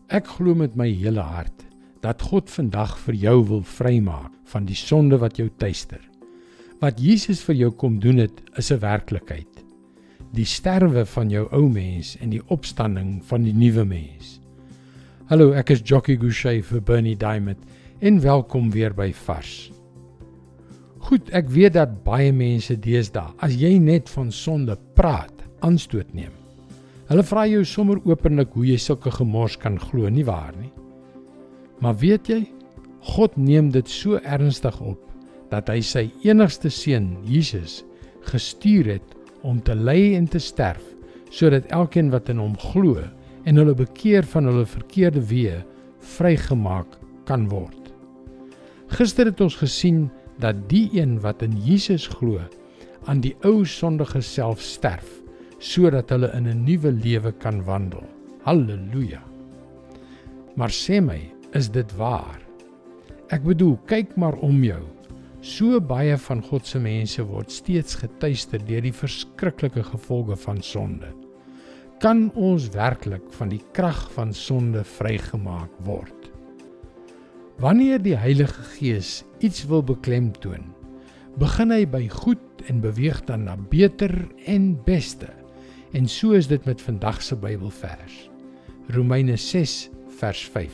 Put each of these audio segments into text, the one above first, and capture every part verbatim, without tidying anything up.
Ek glo met my hele hart dat God vandag vir jou wil vrymaak van die sonde wat jou tuister. Wat Jesus vir jou kom doen het, is 'n werklikheid. Die sterwe van jou ou mens en die opstanding van die nuwe mens. Hallo, ek is Jockey Gouchee vir Bernie Diamond en welkom weer by Vars. Goed, ek weet dat baie mense deesdae, as jy net van sonde praat, aanstoot neem. Hulle vra jou sommer openlik hoe jy sulke gemors kan glo, nie waar nie? Maar weet jy, God neem dit so ernstig op, dat hy sy enigste seun, Jesus, gestuur het om te ly en te sterf, sodat elkeen wat in hom glo en hulle bekeer van hulle verkeerde weë, vrygemaak kan word. Gister het ons gesien dat die een wat in Jesus glo, aan die ou sondige self sterf, sodat hulle in 'n nuwe lewe kan wandel. Halleluja! Maar sê my, is dit waar? Ek bedoel, kyk maar om jou. So baie van God se mense word steeds getuister deur die verskriklike gevolge van sonde. Kan ons werklik van die krag van sonde vrygemaak word? Wanneer die Heilige Gees iets wil beklemtoon, begin hy by goed en beweeg dan na beter en beste. En so is dit met vandag se Bybelvers. Romeine ses vers vyf.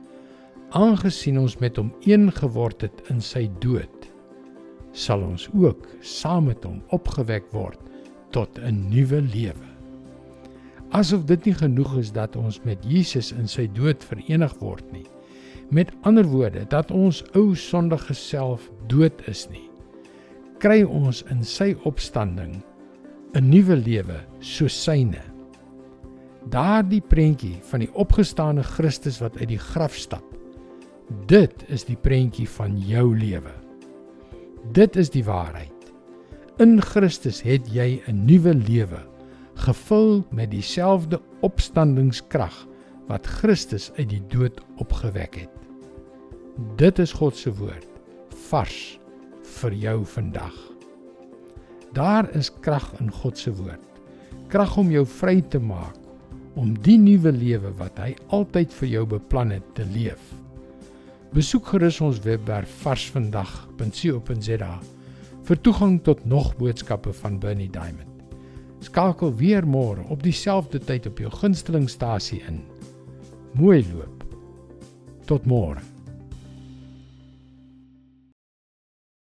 Aangesien ons met hom een geword het in sy dood, sal ons ook saam met hom opgewek word tot 'n nuwe lewe. Asof dit nie genoeg is dat ons met Jesus in sy dood verenig word nie. Met ander woorde, dat ons ou sondige self dood is nie, kry ons in sy opstanding 'n nuwe lewe soos syne. Daardie prentjie van die opgestane Christus wat uit die graf stap, dit is die prentjie van jou lewe. Dit is die waarheid. In Christus het jy 'n nuwe lewe, gevul met dieselfde opstandingskrag wat Christus uit die dood opgewek het. Dit is God se woord, vars vir jou vandag. Daar is krag in God se woord, krag om jou vry te maak, om die nuwe lewe wat hy altyd vir jou beplan het te leef. Besoek gerus ons webwerf varsvandag punt co punt za vir toegang tot nog boodskappe van Bernie Diamond. Skakel weer môre op dieselfde tyd op jou gunstelingstasie in. Mooi loop. Tot môre.